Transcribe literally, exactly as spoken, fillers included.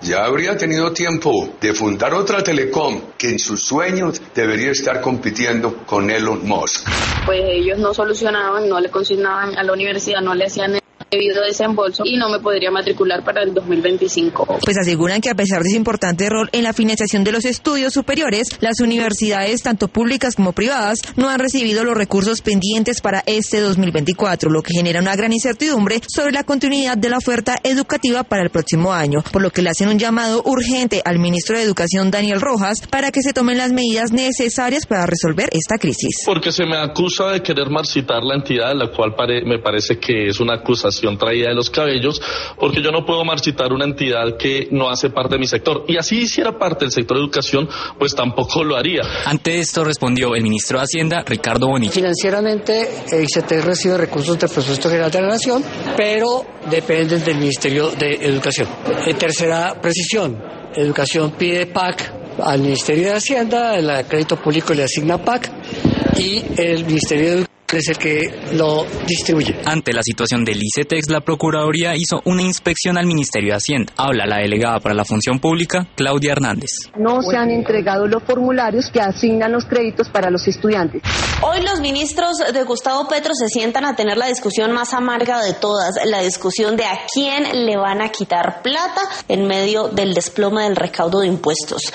Ya habría tenido tiempo de fundar otra telecom que en sus sueños debería estar compitiendo con Elon Musk. Pues ellos no solucionaban, no le consignaban a la universidad, no le hacían el debido desembolso y no me podría matricular para el dos mil veinticinco. Pues aseguran que a pesar de su importante rol en la financiación de los estudios superiores, las universidades, tanto públicas como privadas, no han recibido los recursos pendientes para este dos mil veinticuatro, lo que genera una gran incertidumbre sobre la continuidad de la oferta educativa para el próximo año, por lo que le hacen un llamado urgente al ministro de Educación, Daniel Rojas, para que se tomen las medidas necesarias para resolver esta crisis. Porque se me acusa de querer marchitar la entidad, la cual pare, me parece que es una acusación traída de los cabellos, porque yo no puedo marchitar una entidad que no hace parte de mi sector, y así hiciera parte del sector de educación, pues tampoco lo haría. Ante esto respondió el ministro de Hacienda, Ricardo Bonilla. Financieramente, I C T recibe recursos del Presupuesto General de la Nación, pero dependen del Ministerio de Educación. En tercera precisión, Educación pide P A C al Ministerio de Hacienda, el crédito público le asigna P A C y el Ministerio de Educación es el que lo distribuye. Ante la situación del ICETEX, la Procuraduría hizo una inspección al Ministerio de Hacienda. Habla la delegada para la Función Pública, Claudia Hernández. No se han entregado los formularios que asignan los créditos para los estudiantes. Hoy los ministros de Gustavo Petro se sientan a tener la discusión más amarga de todas, la discusión de a quién le van a quitar plata en medio del desplome del recaudo de impuestos.